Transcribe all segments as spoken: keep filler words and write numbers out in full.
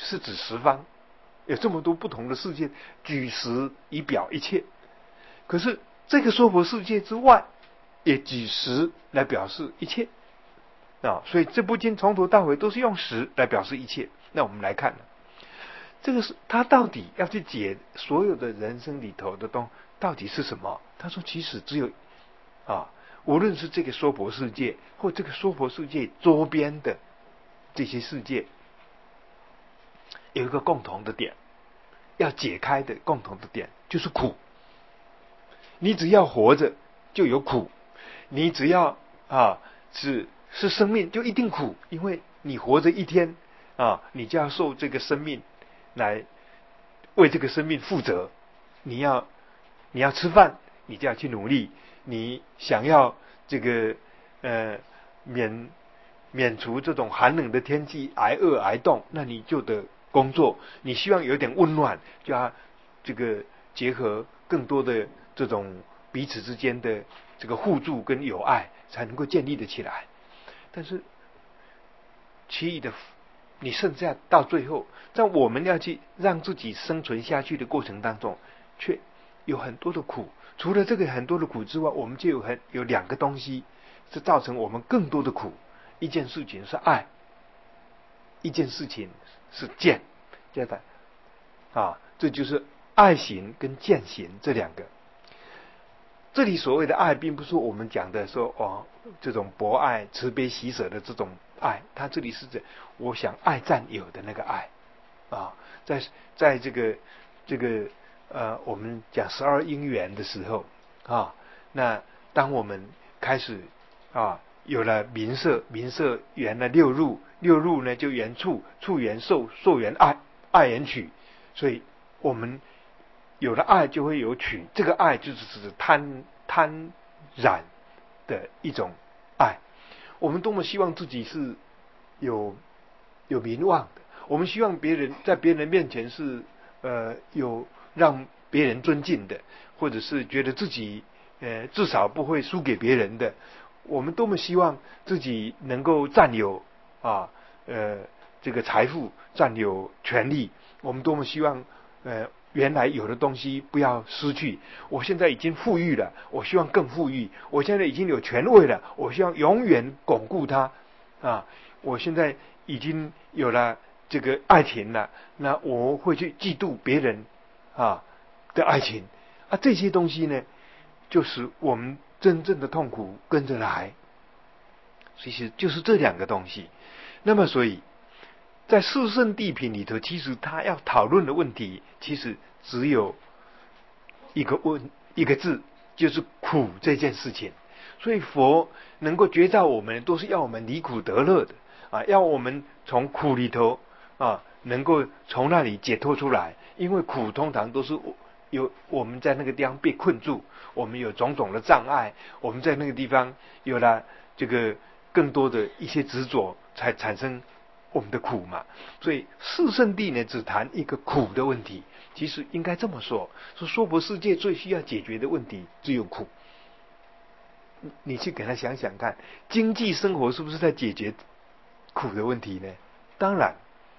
是指十方，有这么多不同的世界，举十以表一切。可是这个娑婆世界之外，也举十来表示一切啊，所以这部经从头到尾都是用十来表示一切。那我们来看，这个是他到底要去解所有的人生里头的东到底是什么？他说，其实只有啊，无论是这个娑婆世界，或这个娑婆世界周边的这些世界，有一个共同的点，要解开的共同的点就是苦。你只要活着就有苦，你只要啊是是生命就一定苦，因为你活着一天啊，你就要受这个生命来为这个生命负责。你要你要吃饭，你就要去努力。你想要这个呃免免除这种寒冷的天气，挨饿挨冻，那你就得工作。你希望有点温暖，就要这个结合更多的这种彼此之间的这个互助跟友爱，才能够建立得起来。但是其余的，你剩下到最后，在我们要去让自己生存下去的过程当中，却有很多的苦。除了这个很多的苦之外，我们就有很有两个东西是造成我们更多的苦。一件事情是爱，一件事情是见，对的啊，这就是爱行跟见行这两个。这里所谓的爱，并不是我们讲的说哦，这种博爱、慈悲喜舍的这种爱，它这里是指我想爱占有的那个爱啊，在在这个这个呃，我们讲十二因缘的时候啊，那当我们开始啊有了名色，名色缘了六入，六入呢就缘触，触缘受，受缘爱，爱缘取，所以我们有了爱就会有取，这个爱就是指贪贪染的一种爱。我们多么希望自己是有有名望的，我们希望别人在别人面前是呃有让别人尊敬的，或者是觉得自己呃至少不会输给别人的。我们多么希望自己能够占有啊呃这个财富，占有权利。我们多么希望呃原来有的东西不要失去。我现在已经富裕了，我希望更富裕。我现在已经有权位了，我希望永远巩固它啊。我现在已经有了这个爱情了，那我会去嫉妒别人啊的爱情啊。这些东西呢，就是我们真正的痛苦跟着来。其实就是这两个东西。那么所以在四圣谛品里头，其实他要讨论的问题，其实只有一个问一个字，就是苦这件事情。所以佛能够觉照我们，都是要我们离苦得乐的啊，要我们从苦里头啊，能够从那里解脱出来。因为苦通常都是有我们在那个地方被困住，我们有种种的障碍，我们在那个地方有了这个更多的一些执着，才产生我们的苦嘛。所以四圣谛呢，只谈一个苦的问题。其实应该这么说，说娑婆世界最需要解决的问题只有苦。你去给他想想看，经济生活是不是在解决苦的问题呢？当然，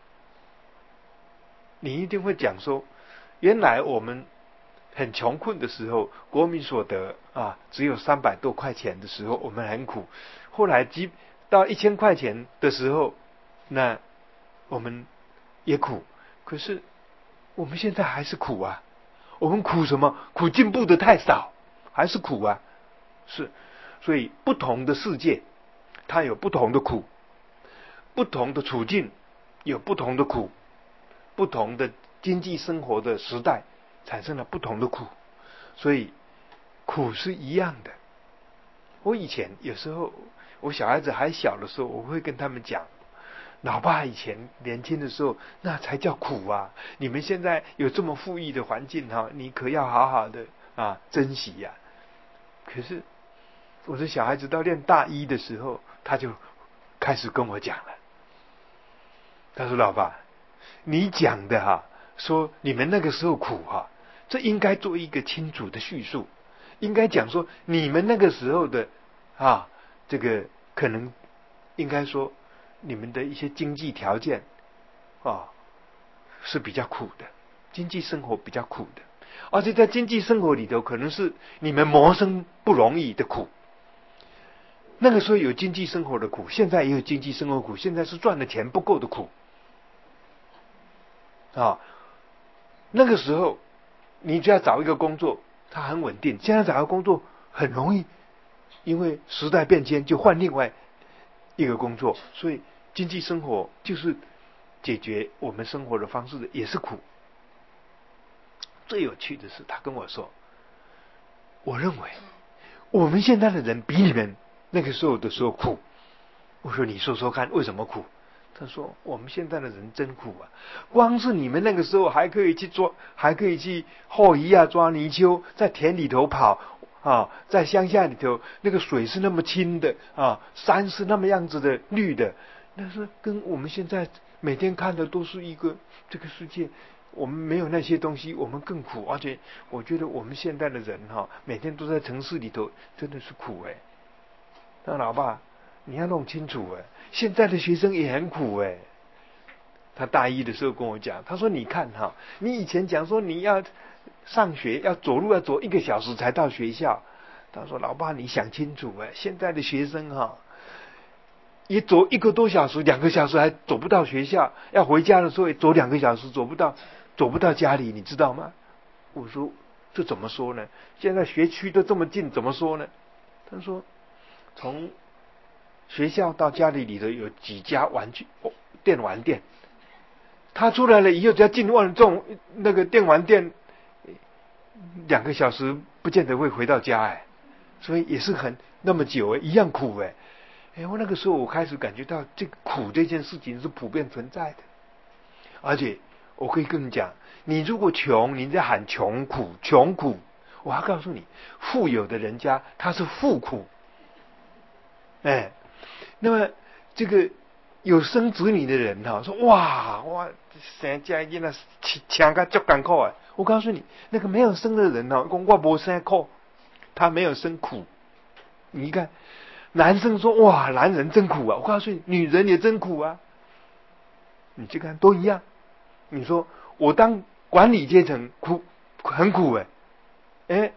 你一定会讲说，原来我们很穷困的时候，国民所得啊只有三百多块钱的时候，我们很苦。后来几到一千块钱的时候，那我们也苦。可是我们现在还是苦啊。我们苦什么？苦进步的太少，还是苦啊。是，所以不同的世界，它有不同的苦，不同的处境有不同的苦，不同的经济生活的时代产生了不同的苦，所以苦是一样的。我以前有时候，我小孩子还小的时候，我会跟他们讲，老爸以前年轻的时候，那才叫苦啊！你们现在有这么富裕的环境哈，你可要好好的啊珍惜呀、啊。可是我的小孩子到念大一的时候，他就开始跟我讲了。他说：“老爸，你讲的哈，说你们那个时候苦哈，这应该做一个清楚的叙述，应该讲说你们那个时候的啊，这个可能应该说。”你们的一些经济条件啊， 是比较苦的，经济生活比较苦的，而且在经济生活里头，可能是你们谋生不容易的苦。那个时候有经济生活的苦，现在也有经济生活苦，现在是赚的钱不够的苦啊。那个时候你只要找一个工作，它很稳定；现在找个工作很容易，因为时代变迁就换另外一个工作，所以经济生活就是解决我们生活的方式的，也是苦。最有趣的是，他跟我说，我认为我们现在的人比你们那个时候的时候苦。我说你说说看，为什么苦？他说我们现在的人真苦啊！光是你们那个时候还可以去抓，还可以去后移啊抓泥鳅，在田里头跑啊，在乡下里头，那个水是那么清的啊，山是那么样子的绿的，但是跟我们现在每天看的都是一个这个世界，我们没有那些东西，我们更苦。而且我觉得我们现在的人哈、啊，每天都在城市里头，真的是苦哎。那老爸，你要弄清楚哎，现在的学生也很苦哎。他大一的时候跟我讲，他说你看哈，你以前讲说你要上学要走路要走一个小时才到学校，他说老爸你想清楚哎，现在的学生哈，也走一个多小时两个小时还走不到学校，要回家的时候也走两个小时走不到走不到家里，你知道吗？我说这怎么说呢？现在学区都这么近，怎么说呢？他说从学校到家里里头有几家玩具电玩店，他出来了以后只要进万众那个电玩店，两个小时不见得会回到家哎，所以也是很那么久哎，一样苦哎。哎，我那个时候我开始感觉到这个苦这件事情是普遍存在的，而且我可以跟你讲，你如果穷，你在喊穷苦穷苦，我要告诉你，富有的人家他是富苦，哎，那么这个有生子女的人哈、啊，说哇哇生家囡仔强个足艰苦啊！我告诉你，那个没有生的人哈、啊，讲我没生苦，他没有生苦。你看，男生说哇，男人真苦啊！我告诉你，女人也真苦啊。你去看都一样。你说我当管理阶层苦很苦哎，哎。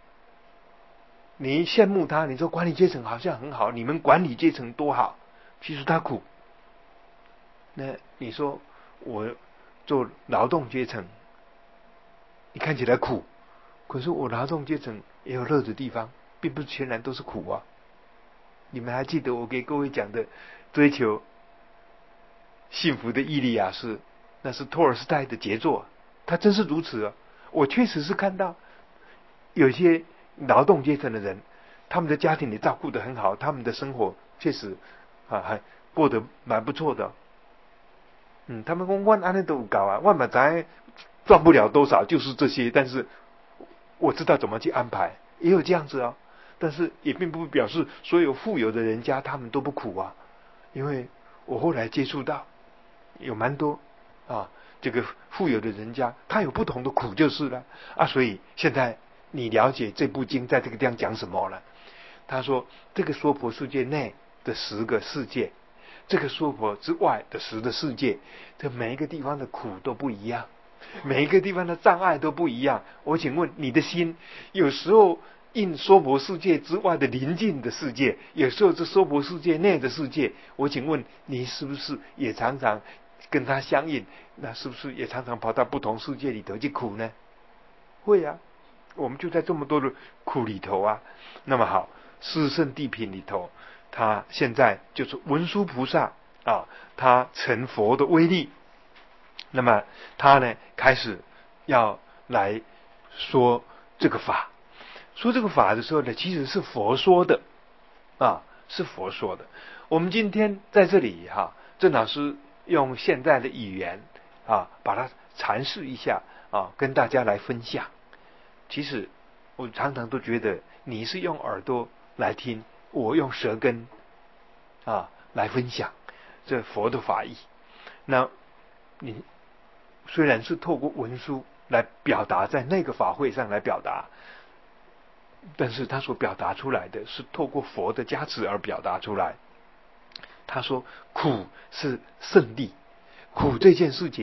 你羡慕他，你说管理阶层好像很好，你们管理阶层多好，其实他苦。那你说我做劳动阶层，你看起来苦，可是我劳动阶层也有乐的地方，并不是全然都是苦啊。你们还记得我给各位讲的追求幸福的伊利亚斯，那是托尔斯泰的杰作，他真是如此啊！我确实是看到有些劳动阶层的人，他们的家庭也照顾得很好，他们的生活确实啊还过得蛮不错的。嗯，他们说我安尼都有搞啊，我嘛知赚不了多少，就是这些，但是我知道怎么去安排，也有这样子啊。但是也并不表示所有富有的人家他们都不苦啊，因为我后来接触到有蛮多啊，这个富有的人家他有不同的苦就是了啊。所以现在你了解这部经在这个地方讲什么了？他说这个娑婆世界内的十个世界，这个娑婆之外的十个世界，这每一个地方的苦都不一样，每一个地方的障碍都不一样。我请问你的心有时候应娑婆世界之外的邻近的世界，有时候是娑婆世界内的世界，我请问你是不是也常常跟它相应？那是不是也常常跑到不同世界里头去苦呢？会啊，我们就在这么多的苦里头啊。那么好，四圣谛品里头，他现在就是文殊菩萨啊，他成佛的威力。那么他呢，开始要来说这个法。说这个法的时候呢，其实是佛说的啊，是佛说的。我们今天在这里哈、啊，郑老师用现在的语言啊，把它阐释一下啊，跟大家来分享。其实我常常都觉得，你是用耳朵来听，我用舌根啊来分享这佛的法义。那你虽然是透过文书来表达，在那个法会上来表达，但是他所表达出来的是透过佛的加持而表达出来。他说苦是胜利，苦这件事情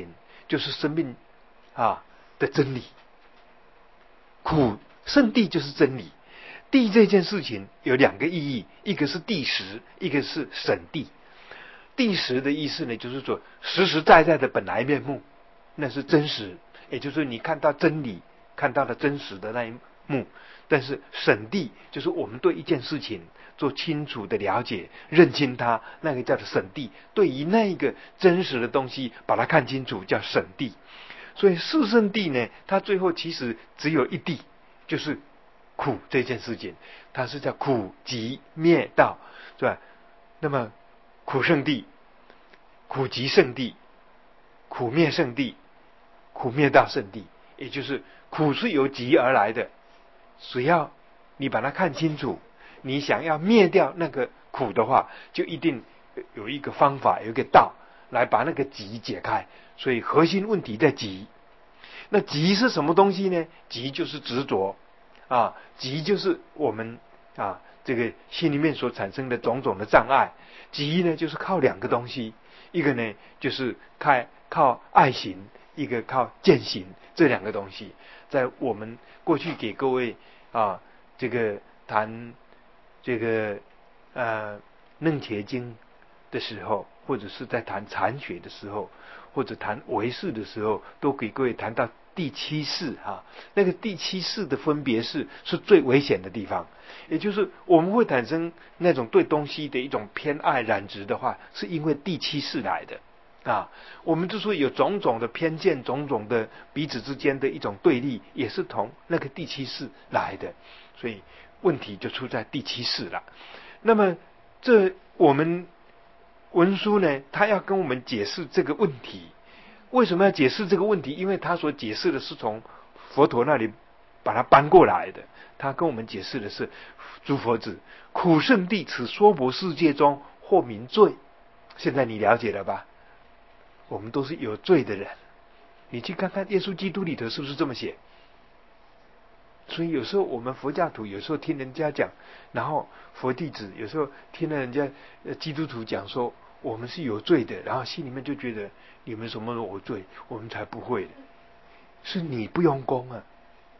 就是生命啊的真理，苦圣地就是真理。地这件事情有两个意义，一个是地实，一个是审地。地实的意思呢，就是说实实在在的本来面目，那是真实，也就是你看到真理，看到了真实的那一幕。但是审地就是我们对一件事情做清楚的了解，认清它，那个叫做审地。对于那一个真实的东西，把它看清楚，叫审地。所以四圣地呢，它最后其实只有一地，就是苦这件事情，它是叫苦集灭道，是吧？那么苦圣地、苦集圣地、苦灭圣地、苦灭道圣地，也就是苦是由集而来的，只要你把它看清楚，你想要灭掉那个苦的话，就一定有一个方法，有一个道来把那个集解开。所以核心问题在集。那集是什么东西呢？集就是执着啊，集就是我们啊这个心里面所产生的种种的障碍。集呢就是靠两个东西，一个呢就是靠靠爱行，一个靠见行，这两个东西在我们过去给各位啊这个谈这个呃楞伽经的时候，或者是在谈禅学的时候，或者谈唯识的时候，都给各位谈到第七识哈，那个第七识的分别是是最危险的地方，也就是我们会产生那种对东西的一种偏爱染执的话，是因为第七识来的啊。我们之所以有种种的偏见，种种的彼此之间的一种对立，也是从那个第七识来的，所以问题就出在第七识了。那么这我们文殊呢，他要跟我们解释这个问题。为什么要解释这个问题？因为他所解释的是从佛陀那里把它搬过来的。他跟我们解释的是：诸佛子，苦圣地此娑婆世界中，或名罪。现在你了解了吧？我们都是有罪的人。你去看看耶稣基督里头是不是这么写？所以有时候我们佛教徒有时候听人家讲，然后佛弟子有时候听了人家基督徒讲说我们是有罪的，然后心里面就觉得你们什么有罪，我们才不会的。是你不用功啊。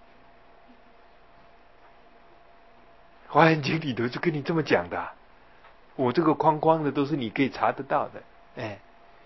华严经里头就跟你这么讲的、啊，我这个框框的都是你可以查得到的。哎，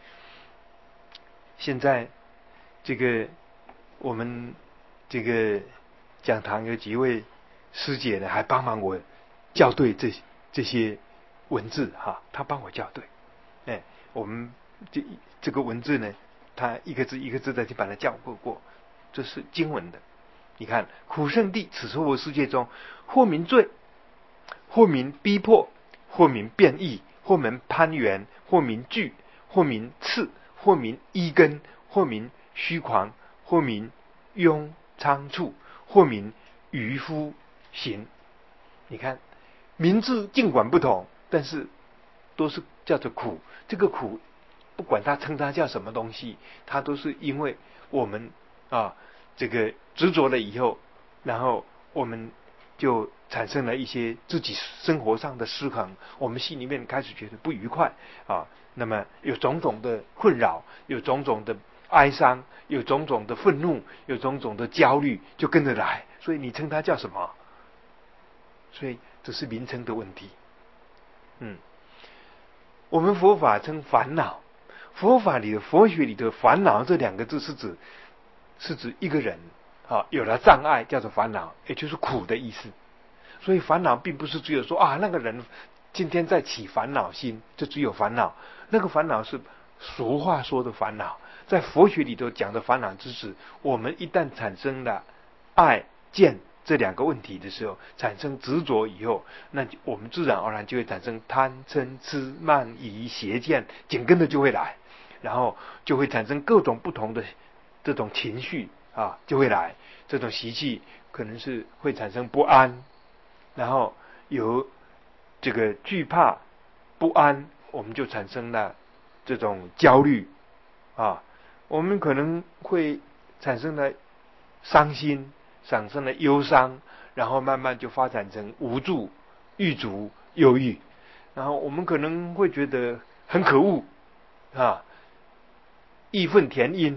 现在这个我们这个讲堂有几位师姐呢，还帮忙我校对这这些文字哈，他帮我校对。哎，我们这这个文字呢，他一个字一个字的去把它校过过，这是经文的。你看，苦圣地此娑婆世界中，或名罪，或名逼迫，或名变异，或名攀缘，或名惧，或名刺，或名依根，或名虚狂，或名庸仓促，或名渔夫行。你看，名字尽管不同，但是都是叫做苦。这个苦，不管他称它叫什么东西，它都是因为我们啊这个执着了以后，然后我们就产生了一些自己生活上的失衡，我们心里面开始觉得不愉快啊，那么有种种的困扰，有种种的哀伤，有种种的愤怒，有种种的焦虑，就跟着来。所以你称它叫什么？所以这是名称的问题。嗯，我们佛法称烦恼，佛法里的佛学里的烦恼这两个字是指是指一个人啊有了障碍叫做烦恼，也就是苦的意思。所以烦恼并不是只有说啊那个人今天在起烦恼心，就只有烦恼。那个烦恼是俗话说的烦恼，在佛学里头讲的烦恼，是指我们一旦产生了爱见这两个问题的时候，产生执着以后，那我们自然而然就会产生贪嗔痴慢疑邪见，紧跟着就会来，然后就会产生各种不同的这种情绪啊，就会来。这种习气可能是会产生不安，然后有这个惧怕不安，我们就产生了这种焦虑啊，我们可能会产生了伤心，产生了忧伤，然后慢慢就发展成无助、郁卒、忧郁，然后我们可能会觉得很可恶啊，义愤填膺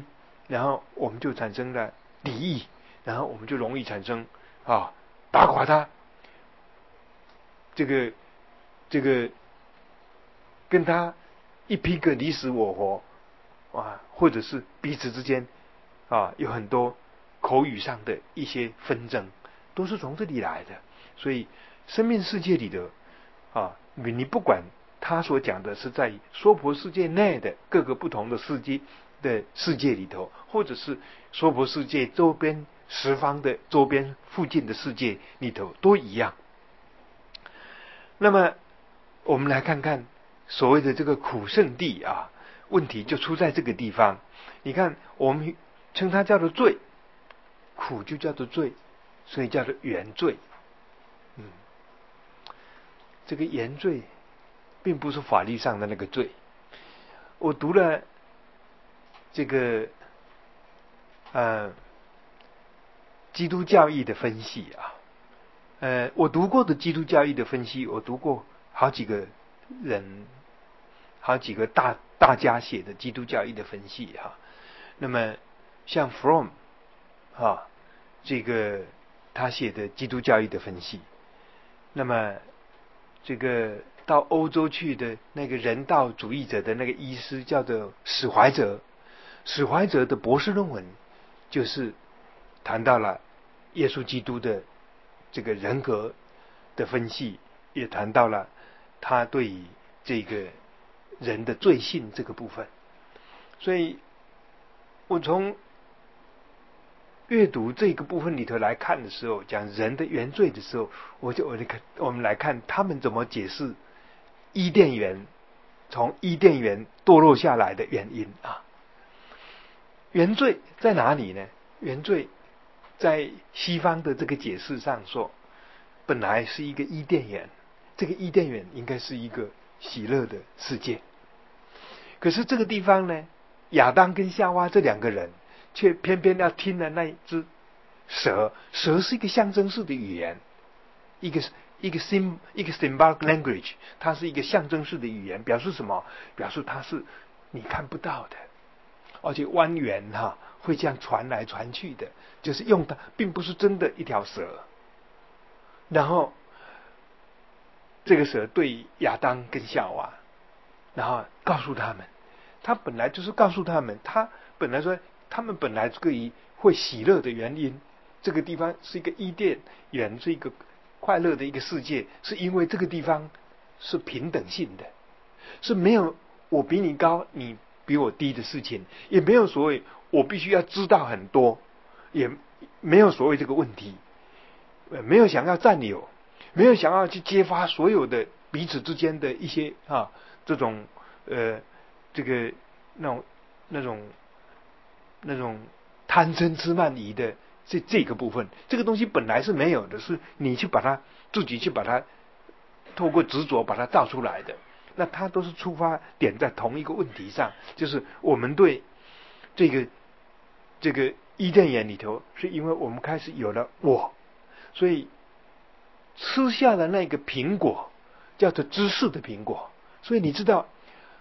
然后我们就产生了敌意，然后我们就容易产生啊打垮他，这个这个跟他一拼个你死我活啊，或者是彼此之间啊有很多口语上的一些纷争，都是从这里来的。所以生命世界里的啊，你不管他所讲的是在娑婆世界内的各个不同的世界的世界里头，或者是娑婆世界周边十方的周边附近的世界里头，都一样。那么我们来看看所谓的这个苦圣地啊，问题就出在这个地方。你看，我们称它叫做罪，苦就叫做罪，所以叫做原罪。嗯，这个原罪并不是法律上的那个罪。我读了这个呃基督教义的分析啊，呃，我读过的基督教义的分析，我读过好几个人，好几个大大家写的基督教义的分析哈。那么像 Fromm 啊，这个他写的基督教义的分析，那么这个到欧洲去的那个人道主义者的那个医师叫做史怀哲，史怀哲的博士论文就是谈到了耶稣基督的这个人格的分析，也谈到了他对于这个人的罪性这个部分。所以我从阅读这个部分里头来看的时候，讲人的原罪的时候，我就我看我们来看他们怎么解释伊甸园从伊甸园堕落下来的原因啊。原罪在哪里呢？原罪在西方的这个解释上说，本来是一个伊甸园，这个伊甸园应该是一个喜乐的世界。可是这个地方呢，亚当跟夏娃这两个人却偏偏要听了那一只蛇，蛇是一个象征式的语言，一个一个 sim 一个 symbolic language， 它是一个象征式的语言，表示什么？表示它是你看不到的，而且蜿蜒哈，会这样传来传去的，就是用它，并不是真的一条蛇。然后这个蛇对亚当跟夏娃，然后告诉他们，他本来就是告诉他们，他本来说他们本来可以会喜乐的原因，这个地方是一个伊甸园，是一个快乐的一个世界，是因为这个地方是平等性的，是没有我比你高你比我低的事情，也没有所谓我必须要知道很多，也没有所谓这个问题，没有想要占有，没有想要去揭发所有的彼此之间的一些啊这种呃这个那种那种那种贪嗔痴慢疑的这这个部分，这个东西本来是没有的，是你去把它自己去把它透过执着把它造出来的。那它都是出发点在同一个问题上，就是我们对这个这个伊甸园里头，是因为我们开始有了我，所以吃下的那个苹果叫做知识的苹果。所以你知道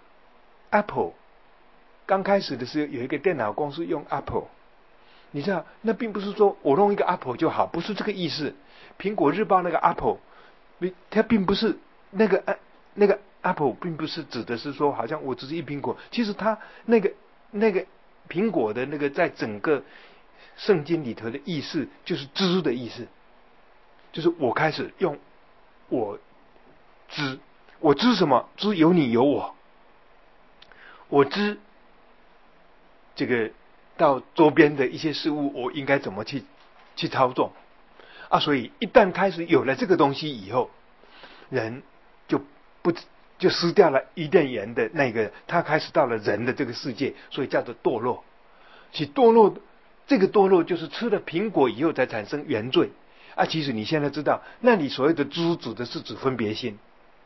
Apple 刚开始的时候有一个电脑公司用 Apple， 你知道那并不是说我弄一个 Apple 就好，不是这个意思。苹果日报那个 Apple 它并不是那个那个 Apple 并不是指的是说好像我只是一苹果，其实它那个那个苹果的那个在整个圣经里头的意思就是知的意思，就是我开始用我知，我知什么？知有你有我，我知这个到周边的一些事物我应该怎么去去操纵啊。所以一旦开始有了这个东西以后，人就不就失掉了伊甸园的那个，他开始到了人的这个世界，所以叫做堕落。其堕落这个堕落就是吃了苹果以后才产生原罪啊。其实你现在知道，那你所谓的知指的是指分别心，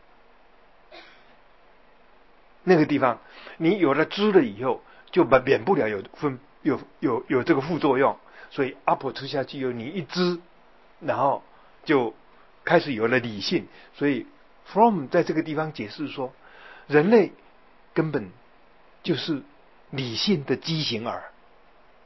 那个地方你有了知了以后，就免不了有分有有有这个副作用。所以 Apple 吃下去以后，你一知，然后就开始有了理性。所以 Fromm 在这个地方解释说，人类根本就是理性的畸形儿。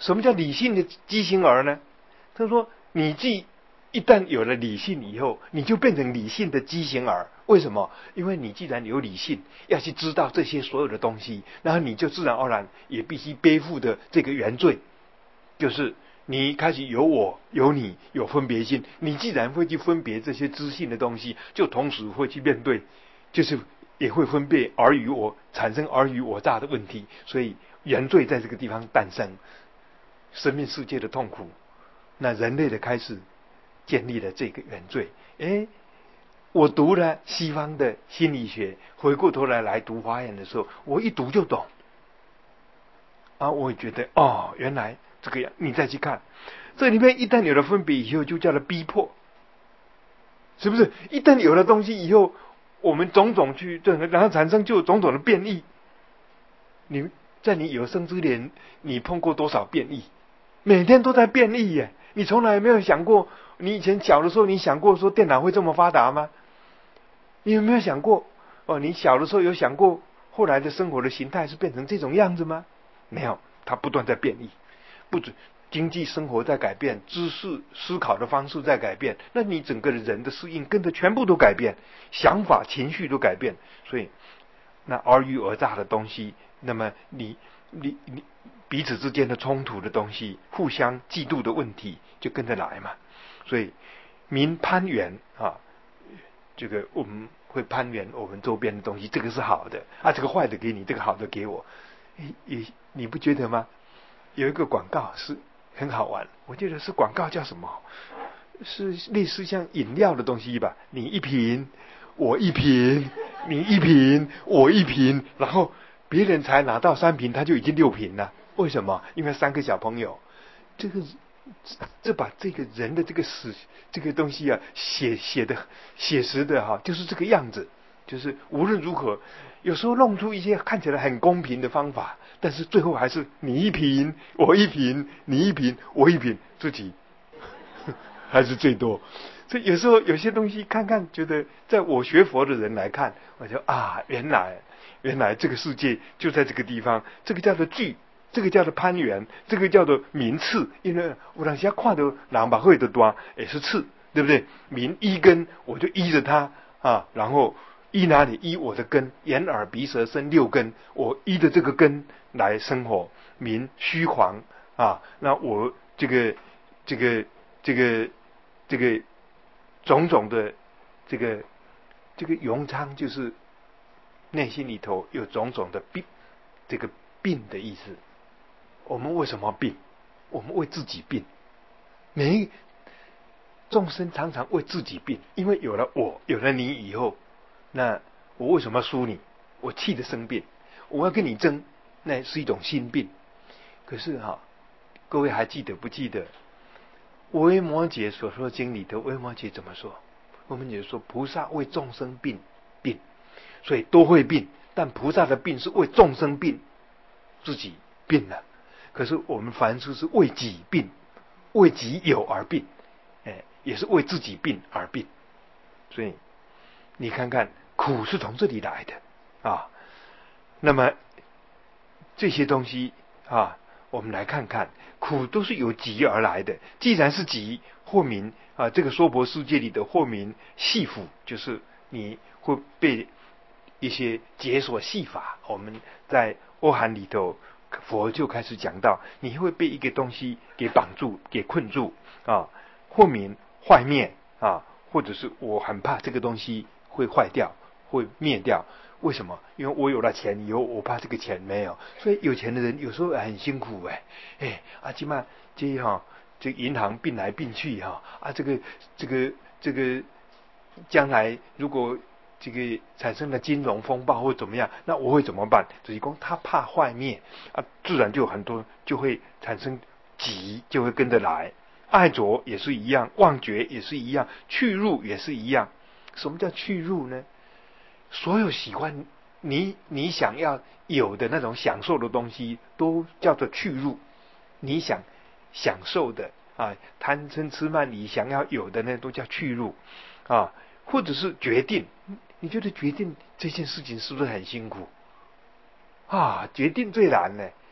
什么叫理性的畸形儿呢？他说，你既一旦有了理性以后，你就变成理性的畸形儿。为什么？因为你既然有理性，要去知道这些所有的东西，然后你就自然而然也必须背负的这个原罪，就是你开始有我有你有分别心。你既然会去分别这些知性的东西，就同时会去面对，就是也会分别尔虞我产生尔虞我诈的问题。所以原罪在这个地方诞生，生命世界的痛苦，那人类的开始建立了这个原罪。诶，我读了西方的心理学，回过头来来读华严的时候，我一读就懂啊！我也觉得哦，原来这个样。你再去看这里面，一旦有了分别以后，就叫做逼迫，是不是？一旦有了东西以后，我们种种去，然后产生就有种种的变异。你在你有生之年，你碰过多少变异？每天都在变异耶！你从来没有想过，你以前小的时候，你想过说电脑会这么发达吗？你有没有想过？哦，你小的时候有想过，后来的生活的形态是变成这种样子吗？没有，它不断在变异，不止经济生活在改变，知识思考的方式在改变，那你整个人的适应跟着全部都改变，想法情绪都改变，所以那尔虞我诈的东西，那么你你你彼此之间的冲突的东西，互相嫉妒的问题就跟着来嘛。所以民攀援啊，这个我们会攀援我们周边的东西，这个是好的啊，这个坏的给你，这个好的给我。你你不觉得吗？有一个广告是很好玩，我记得是广告叫什么？是类似像饮料的东西吧？你一瓶，我一瓶，你一瓶，我一瓶，然后别人才拿到三瓶，他就已经六瓶了。为什么？因为三个小朋友，这个这把这个人的这个史这个东西啊，写写的写实的哈、啊，就是这个样子。就是无论如何，有时候弄出一些看起来很公平的方法，但是最后还是你一瓶，我一瓶，你一瓶，我一瓶，自己还是最多。所以有时候有些东西看看，觉得在我学佛的人来看，我就啊，原来原来这个世界就在这个地方，这个叫做聚，这个叫做攀缘，这个叫做名次。因为我当时看到人把会的多也是次，对不对？名依根，我就依着它啊，然后依哪里？依我的根，眼耳鼻舌身六根，我依着这个根来生活。名虚晃啊，那我这个这个这个这个种种的这个这个庸昌，就是内心里头有种种的病，这个病的意思。我们为什么病？我们为自己病。每众生常常为自己病，因为有了我，有了你以后，那我为什么要输你？我气得生病，我要跟你争，那是一种心病。可是哈、啊，各位还记得不记得维摩诘所说的经里头？维摩诘怎么说？维摩诘说，菩萨为众生病病，所以都会病，但菩萨的病是为众生病，自己病了。可是我们凡事是为己病，为己有而病，哎，也是为自己病而病。所以你看看，苦是从这里来的啊。那么这些东西啊，我们来看看，苦都是由集而来的。既然是集，或名啊，这个娑婆世界里的或名系缚，就是你会被一些解锁系法。我们在欧涵里头，佛就开始讲到，你会被一个东西给绑住、给困住啊，或名坏灭啊，或者是我很怕这个东西会坏掉、会灭掉。为什么？因为我有了钱以后，我怕这个钱没有。所以有钱的人有时候很辛苦哎哎啊，起码这哈这银行并来并去哈啊，这个这个这个将来如果这个产生了金融风暴或怎么样，那我会怎么办？就是说他怕坏灭啊，自然就很多就会产生急，就会跟着来。爱着也是一样，妄觉也是一样，去入也是一样。什么叫去入呢？所有喜欢你你想要有的那种享受的东西，都叫做去入。你想享受的啊，贪嗔痴慢你想要有的那都叫去入啊，或者是决定。你觉得决定这件事情是不是很辛苦啊？决定最难呢。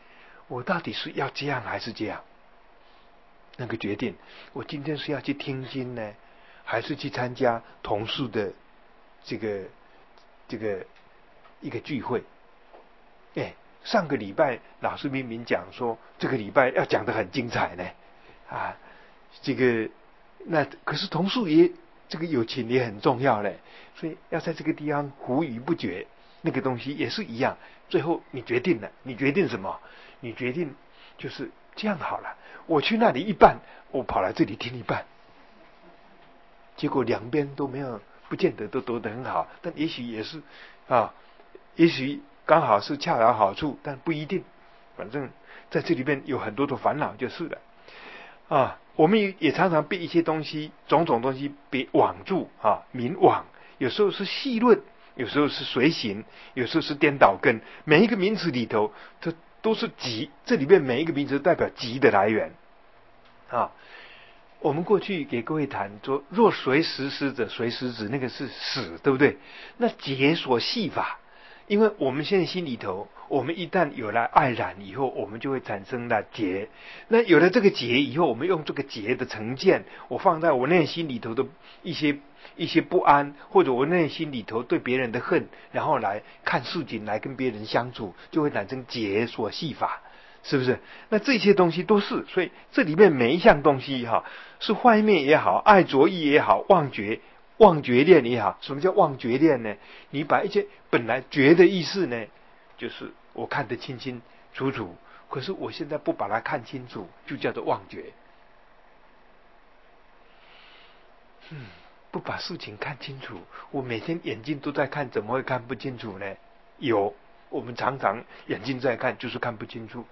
我到底是要这样还是这样？那个决定，我今天是要去听经呢，还是去参加同事的这个这个一个聚会？哎，上个礼拜老师明明讲说，这个礼拜要讲得很精彩呢，啊，这个那可是同事也这个友情也很重要嘞，所以要在这个地方胡语不绝。那个东西也是一样，最后你决定了，你决定什么？你决定就是这样好了，我去那里一半，我跑来这里听一半，结果两边都没有，不见得都读得很好，但也许也是啊，也许刚好是恰到好处，但不一定。反正在这里面有很多的烦恼就是了啊。我们也常常被一些东西、种种东西被网住啊，迷网，有时候是细论。有时候是随行，有时候是颠倒根。每一个名词里头，它都是集，这里面每一个名词代表集的来源啊。我们过去给各位谈说，若随时施者，随时止，那个是始，对不对？那结所系法，因为我们现在心里头，我们一旦有了爱染以后，我们就会产生了结。那有了这个结以后，我们用这个结的成见，我放在我内心里头的一些一些不安，或者我内心里头对别人的恨，然后来看事情，来跟别人相处，就会产生结所系法，是不是？那这些东西都是，所以这里面每一项东西哈，是坏灭也好，爱着意也好，妄觉妄觉念也好。什么叫妄觉念呢？你把一些本来觉的意思呢，就是我看得清清楚楚，可是我现在不把它看清楚，就叫做妄觉。嗯。不把事情看清楚，我每天眼睛都在看，怎么会看不清楚呢？有，我们常常眼睛在看，就是看不清楚。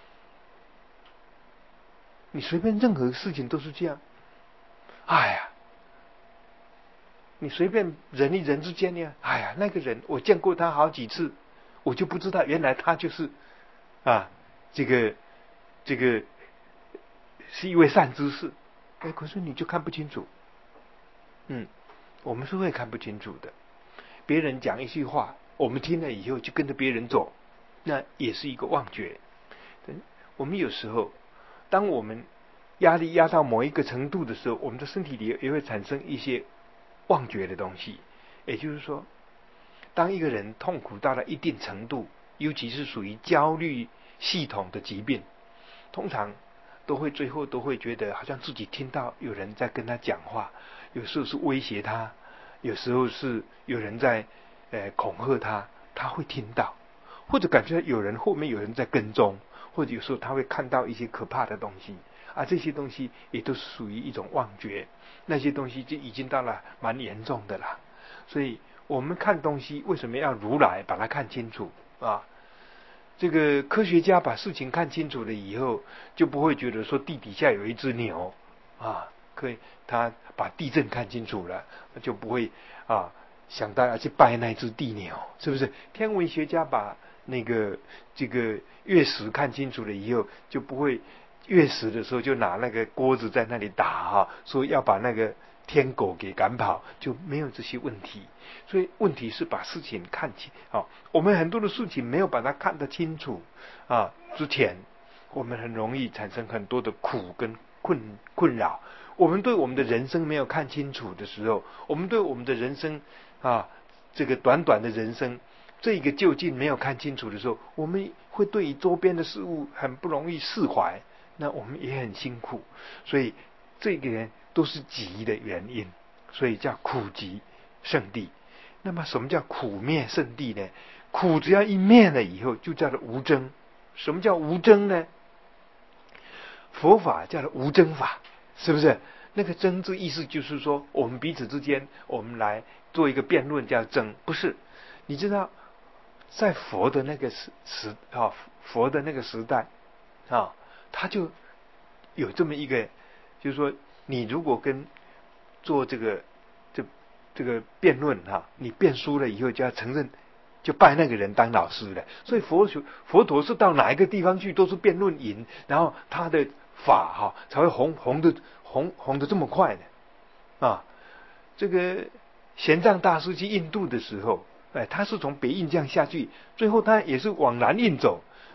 你随便任何事情都是这样。哎呀，你随便人与人之间呢，哎呀，那个人我见过他好几次，我就不知道原来他就是啊，这个这个是一位善知识。哎，可是你就看不清楚。嗯，我们是会看不清楚的。别人讲一句话，我们听了以后就跟着别人走，那也是一个妄觉。我们有时候，当我们压力压到某一个程度的时候，我们的身体里也会产生一些妄觉的东西。也就是说，当一个人痛苦到了一定程度，尤其是属于焦虑系统的疾病，通常都会最后都会觉得好像自己听到有人在跟他讲话，有时候是威胁他，有时候是有人在呃恐吓他，他会听到，或者感觉有人后面有人在跟踪，或者有时候他会看到一些可怕的东西啊，这些东西也都是属于一种妄觉，那些东西就已经到了蛮严重的了。所以我们看东西为什么要如来把它看清楚啊？这个科学家把事情看清楚了以后，就不会觉得说地底下有一只牛啊，可以他把地震看清楚了，就不会啊想到要去拜那只地牛，是不是？天文学家把那个这个月食看清楚了以后，就不会月食的时候就拿那个锅子在那里打哈，说要把那个天狗给赶跑，就没有这些问题。所以问题是把事情看清啊，我们很多的事情没有把它看得清楚啊，之前我们很容易产生很多的苦跟困困扰。我们对我们的人生没有看清楚的时候，我们对我们的人生啊，这个短短的人生，这个究竟没有看清楚的时候，我们会对于周边的事物很不容易释怀，那我们也很辛苦。所以这个人都是集的原因，所以叫苦集圣地。那么什么叫苦灭圣地呢？苦只要一灭了以后，就叫做无争。什么叫无争呢？佛法叫做无争法，是不是？那个争字意思就是说，我们彼此之间，我们来做一个辩论叫争，不是？你知道，在佛的那个时时啊，佛的那个时代啊，他就有这么一个，就是说，你如果跟做这个这这个辩论哈、啊，你辩输了以后，就要承认，就拜那个人当老师了。所以佛学佛陀是到哪一个地方去，都是辩论赢，然后他的法哈、啊、才会红红的红红的这么快呢啊！这个玄奘大师去印度的时候，哎，他是从北印这样下去，最后他也是往南印走。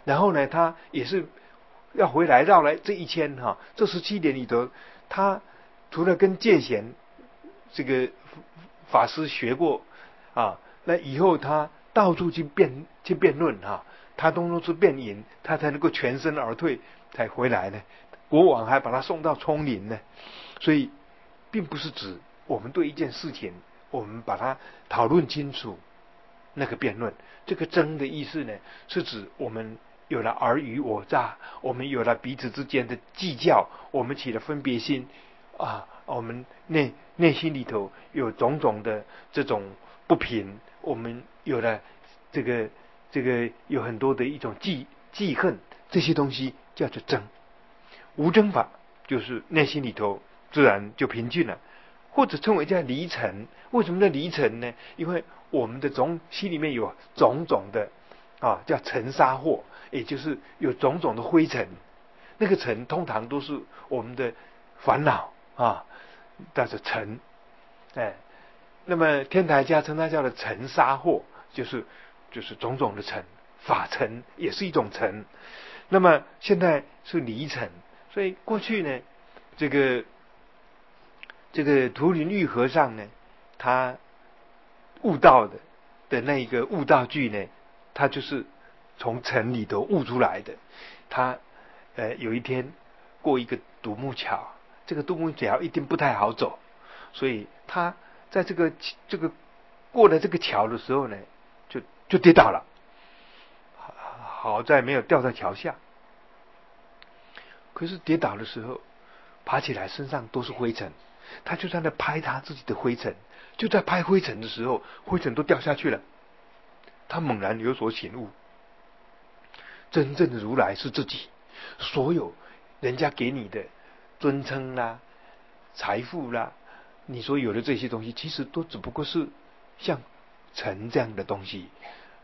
然后呢，他也是要回来绕来这一圈哈，这十七年里头，他除了跟戒贤这个法师学过啊，那以后他到处去辩去辩论哈，他都都是辩赢，他才能够全身而退才回来呢。国王还把他送到丛林呢，所以并不是指我们对一件事情，我们把它讨论清楚，那个辩论，这个争的意思呢，是指我们有了尔虞我诈，我们有了彼此之间的计较，我们起了分别心啊，我们内内心里头有种种的这种不平，我们有了这个这个有很多的一种记记恨，这些东西叫做争。无争法就是内心里头自然就平静了，或者称为叫离尘。为什么叫离尘呢？因为我们的种心里面有种种的啊，叫尘沙惑，也就是有种种的灰尘。那个尘通常都是我们的烦恼啊，叫做尘。哎，那么天台家称它叫做尘沙惑，就是就是种种的尘，法尘也是一种尘。那么现在是离尘。所以过去呢，这个这个图林玉和尚呢，他悟道的的那个悟道句呢，他就是从城里头悟出来的。他呃有一天过一个独木桥，这个独木桥一定不太好走，所以他在这个这个过了这个桥的时候呢，就就跌倒了，好在没有掉在桥下。可是跌倒的时候，爬起来身上都是灰尘，他就在那拍他自己的灰尘，就在拍灰尘的时候，灰尘都掉下去了。他猛然有所醒悟，真正的如来是自己，所有人家给你的尊称啦、财富啦，你所有的这些东西，其实都只不过是像尘这样的东西。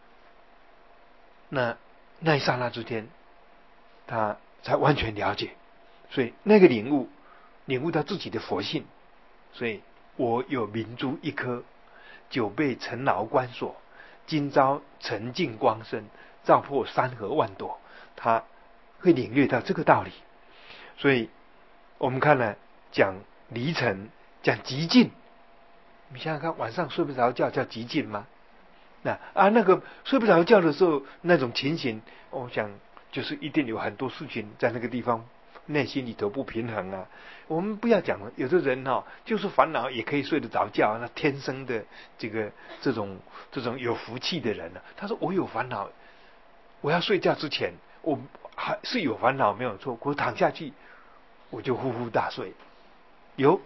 那那一刹那之间，他才完全了解，所以那个领悟，领悟到自己的佛性。所以我有明珠一颗，久被尘劳关锁，今朝沉净光生，照破山河万朵。他会领略到这个道理。所以我们看了讲离尘，讲极静。你想想看，晚上睡不着觉叫极静吗？那啊，那个睡不着觉的时候，那种情形，我想就是一定有很多事情在那个地方内心里头不平衡啊。我们不要讲了，有的人哈、哦，就是烦恼也可以睡得着觉，那天生的这个这种这种有福气的人呢、啊，他说我有烦恼，我要睡觉之前，我还是有烦恼没有错，我躺下去我就呼呼大睡。有，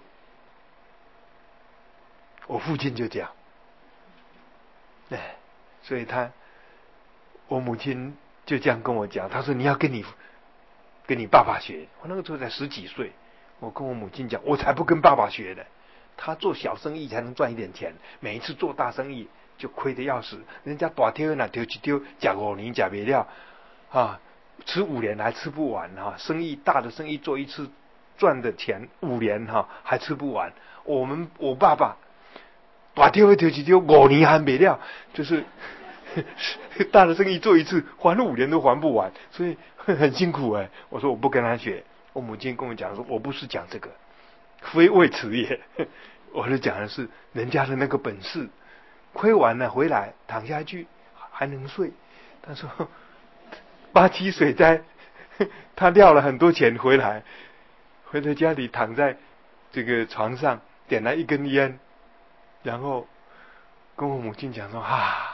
我父亲就这样。哎，所以他，我母亲就这样跟我讲，他说你要跟你跟你爸爸学。我那个时候才十几岁，我跟我母亲讲，我才不跟爸爸学的。他做小生意才能赚一点钱，每一次做大生意就亏得要死。人家大丢那丢一丢，假五年假别料啊，吃五年还吃不完哈、啊。生意大的生意做一次赚的钱五年哈、啊、还吃不完。我们我爸爸。大丢一丢一丢，五年还没了，就是大的生意做一次，还了五年都还不完，所以很辛苦哎。我说我不跟他学，我母亲跟我讲说，我不是讲这个，非为此也。我是讲的是人家的那个本事，亏完了回来躺下去还能睡。他说八七水灾，他撂了很多钱回来，回到家里躺在这个床上，点了一根烟。然后跟我母亲讲说啊，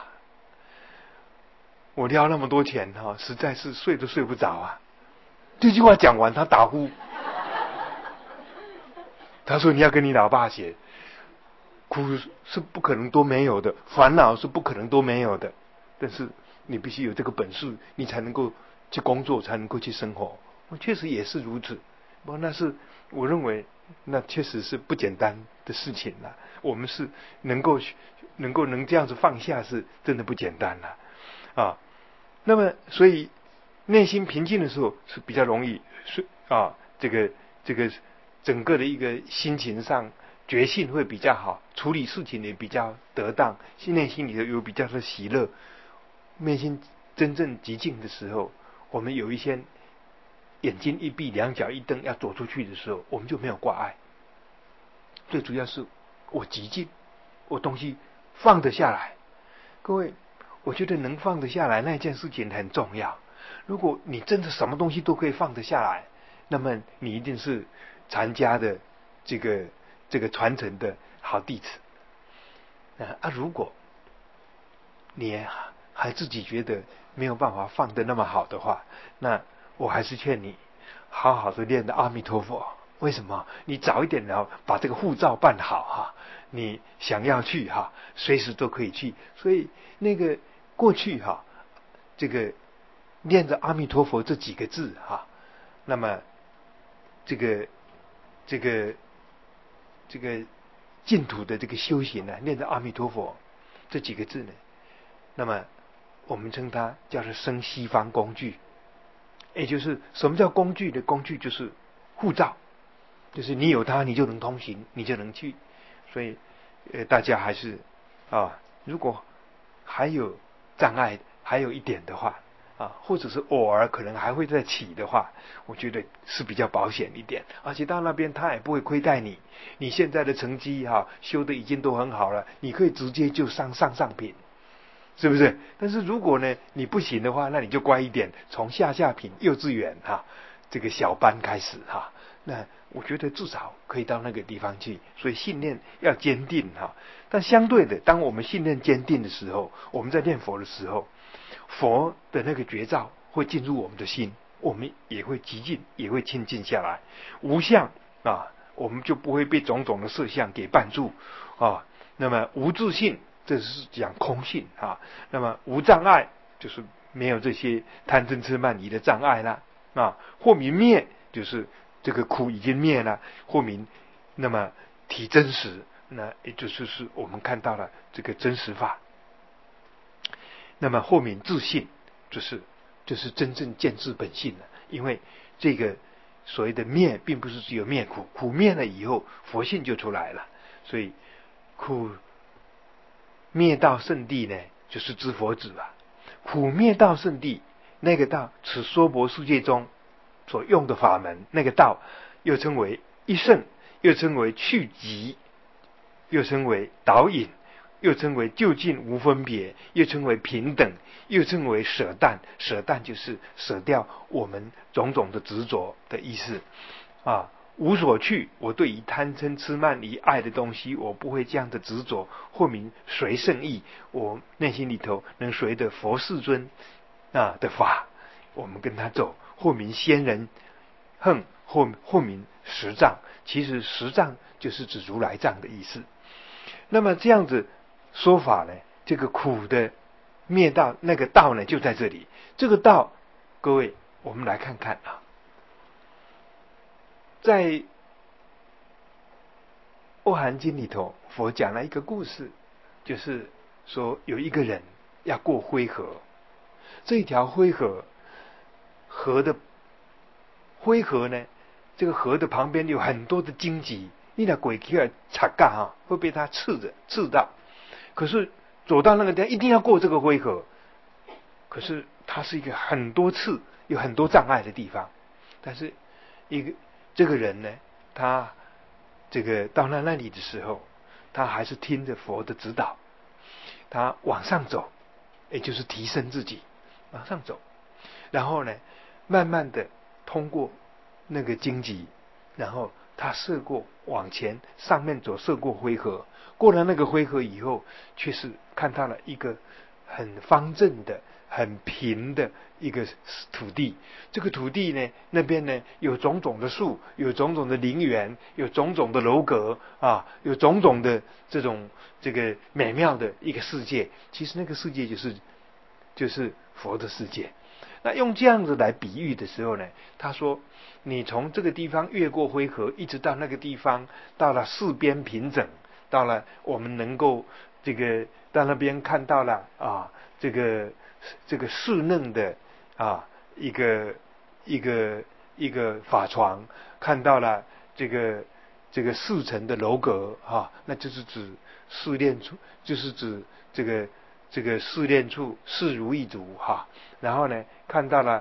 我撩那么多钱哈、哦，实在是睡都睡不着啊。这句话讲完，他打呼。他说你要跟你老爸学，苦是不可能都没有的，烦恼是不可能都没有的，但是你必须有这个本事，你才能够去工作，才能够去生活。我确实也是如此，不过那是我认为。那确实是不简单的事情了。我们是能够能够能这样子放下，是真的不简单了啊。那么，所以内心平静的时候是比较容易是啊，这个这个整个的一个心情上觉性会比较好，处理事情也比较得当，心内心里头有比较的喜乐。内心真正极静的时候， 我们有一些眼睛一闭，两脚一蹬要走出去的时候，我们就没有挂碍。最主要是我极静，我东西放得下来。各位，我觉得能放得下来那件事情很重要。如果你真的什么东西都可以放得下来，那么你一定是禅家的这个这个传承的好弟子。啊，如果你还自己觉得没有办法放得那么好的话，那我还是劝你好好的练的阿弥陀佛。为什么？你早一点然后把这个护照办好哈，你想要去哈，随时都可以去。所以那个过去哈，这个念着阿弥陀佛这几个字哈，那么这个这个这个净土的这个修行呢，念着阿弥陀佛这几个字呢，那么我们称它叫做生西方工具。也就是什么叫工具的？工具就是护照，就是你有它，你就能通行，你就能去。所以，呃，大家还是啊，如果还有障碍，还有一点的话啊，或者是偶尔可能还会再起的话，我觉得是比较保险一点。而且到那边他也不会亏待你，你现在的成绩哈、啊、修的已经都很好了，你可以直接就上上上品。是不是？但是如果呢你不行的话，那你就乖一点，从下下品幼稚园哈、啊、这个小班开始哈、啊，那我觉得至少可以到那个地方去。所以信念要坚定哈、啊。但相对的，当我们信念坚定的时候，我们在念佛的时候，佛的那个觉照会进入我们的心，我们也会极静，也会清净下来。无相啊，我们就不会被种种的色相给绊住啊。那么无自性，这是讲空性啊。那么无障碍，就是没有这些贪嗔痴慢疑的障碍了啊。或明灭，就是这个苦已经灭了。或明，那么体真实，那也就是是我们看到了这个真实法。那么或明自性，就是就是真正见自本性了。因为这个所谓的灭，并不是只有灭苦，苦灭了以后，佛性就出来了。所以苦灭道圣地呢，就是知佛子啊。苦灭道圣地，那个道，此娑婆世界中所用的法门，那个道又称为一圣，又称为去极，又称为导引，又称为就近无分别，又称为平等，又称为舍淡。舍淡就是舍掉我们种种的执着的意思啊。无所去，我对于贪嗔痴慢疑爱的东西，我不会这样的执着。或名随圣意，我内心里头能随着佛世尊啊的法，我们跟他走。或名仙人恨，或或名十藏，其实十藏就是指如来藏的意思。那么这样子说法呢，这个苦的灭道，那个道呢就在这里。这个道，各位我们来看看啊。在《阿含经》里头，佛讲了一个故事，就是说有一个人要过灰河，这条灰河，河的灰河呢，这个河的旁边有很多的荆棘，你那鬼去了擦干啊，会被它刺着刺到。可是走到那个地方，一定要过这个灰河，可是它是一个很多刺、有很多障碍的地方。但是一个这个人呢，他这个到了那里的时候，他还是听着佛的指导，他往上走，也就是提升自己，往上走，然后呢，慢慢的通过那个荆棘，然后他涉过往前上面走，涉过灰河，过了那个灰河以后，却是看到了一个很方正的、很平的一个土地。这个土地呢，那边呢有种种的树，有种种的林园，有种种的楼阁啊，有种种的这种这个美妙的一个世界。其实那个世界就是就是佛的世界。那用这样子来比喻的时候呢，他说你从这个地方越过灰河，一直到那个地方，到了四边平整，到了我们能够这个到那边看到了啊，这个这个稚嫩的啊一个一个一个法床，看到了这个这个四层的楼阁啊，那就是指试炼处，就是指这个这个试炼处，视如一足哈。然后呢，看到了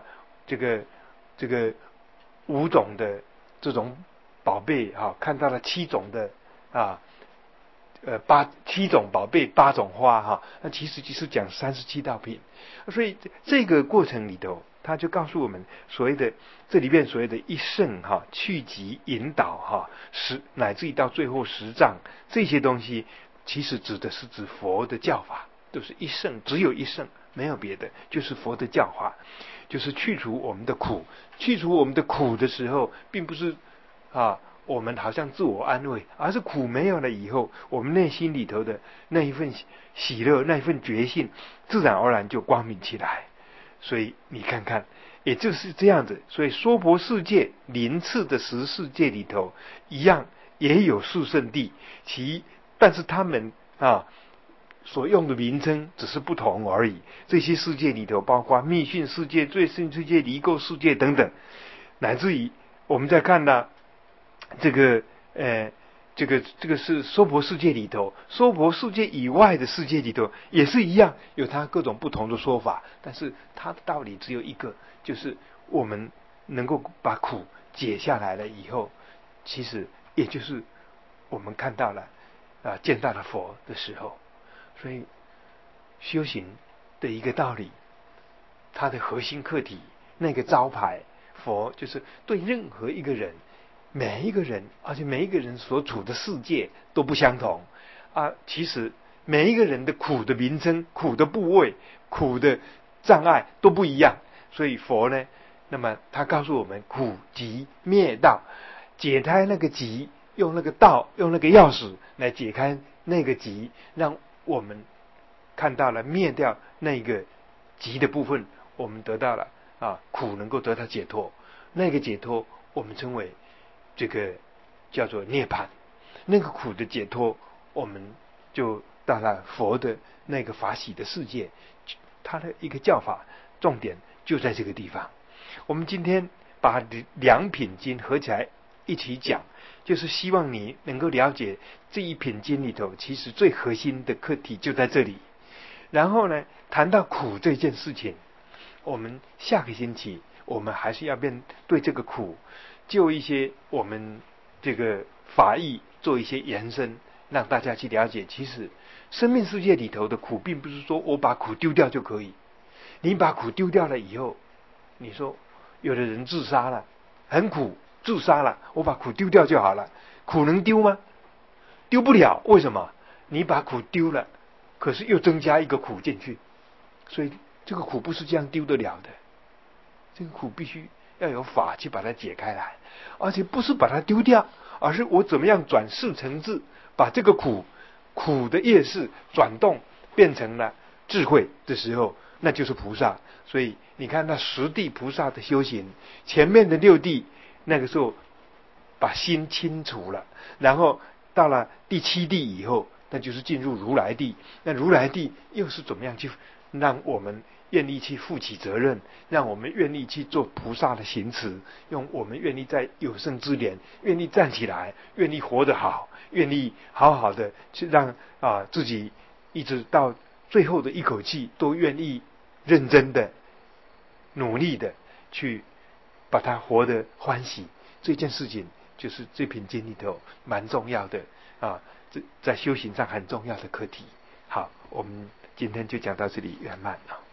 这个这个五种的这种宝贝啊，看到了七种的啊。呃，八七种宝贝，八种花哈，那其实就是讲三十七道品，所以这个过程里头，他就告诉我们所谓的这里面所谓的一圣哈、去疾引导哈、实乃至于到最后十藏这些东西，其实指的是指佛的教法，都是一圣，只有一圣，没有别的，就是佛的教法，就是去除我们的苦，去除我们的苦的时候，并不是啊。我们好像自我安慰，而是苦没有了以后，我们内心里头的那一份喜乐，那一份觉性，自然而然就光明起来。所以你看看，也就是这样子。所以娑婆世界鳞次的十世界里头，一样也有四圣谛，其但是他们啊所用的名称只是不同而已。这些世界里头，包括密训世界、最胜世界、离垢世界等等，乃至于我们在看到。这个呃，这个这个是娑婆世界里头，娑婆世界以外的世界里头也是一样，有它各种不同的说法，但是它的道理只有一个，就是我们能够把苦解下来了以后，其实也就是我们看到了啊，见到了佛的时候，所以修行的一个道理，它的核心课题那个招牌，佛就是对任何一个人。每一个人，而且每一个人所处的世界都不相同啊！其实每一个人的苦的名称、苦的部位、苦的障碍都不一样。所以佛呢，那么他告诉我们苦集灭道，解开那个集，用那个道，用那个钥匙来解开那个集，让我们看到了灭掉那个集的部分，我们得到了啊苦能够得到解脱。那个解脱，我们称为。这个叫做涅槃，那个苦的解脱，我们就到了佛的那个法喜的世界，他的一个教法重点就在这个地方。我们今天把两品经合起来一起讲，就是希望你能够了解这一品经里头，其实最核心的课题就在这里。然后呢，谈到苦这件事情，我们下个星期我们还是要面对这个苦。就一些我们这个法义做一些延伸，让大家去了解，其实生命世界里头的苦，并不是说我把苦丢掉就可以。你把苦丢掉了以后，你说有的人自杀了，很苦，自杀了，我把苦丢掉就好了，苦能丢吗？丢不了，为什么？你把苦丢了，可是又增加一个苦进去，所以这个苦不是这样丢得了的，这个苦必须。要有法去把它解开来，而且不是把它丢掉，而是我怎么样转世成智，把这个苦苦的业识转动变成了智慧的时候，那就是菩萨。所以你看那十地菩萨的修行，前面的六地那个时候把心清除了，然后到了第七地以后，那就是进入如来地。那如来地又是怎么样去让我们愿意去负起责任，让我们愿意去做菩萨的行持，用我们愿意在有生之年愿意站起来，愿意活得好，愿意好好的去让啊自己一直到最后的一口气都愿意认真的努力的去把它活得欢喜。这件事情就是这品经里头蛮重要的啊，在修行上很重要的课题。好，我们今天就讲到这里圆满了。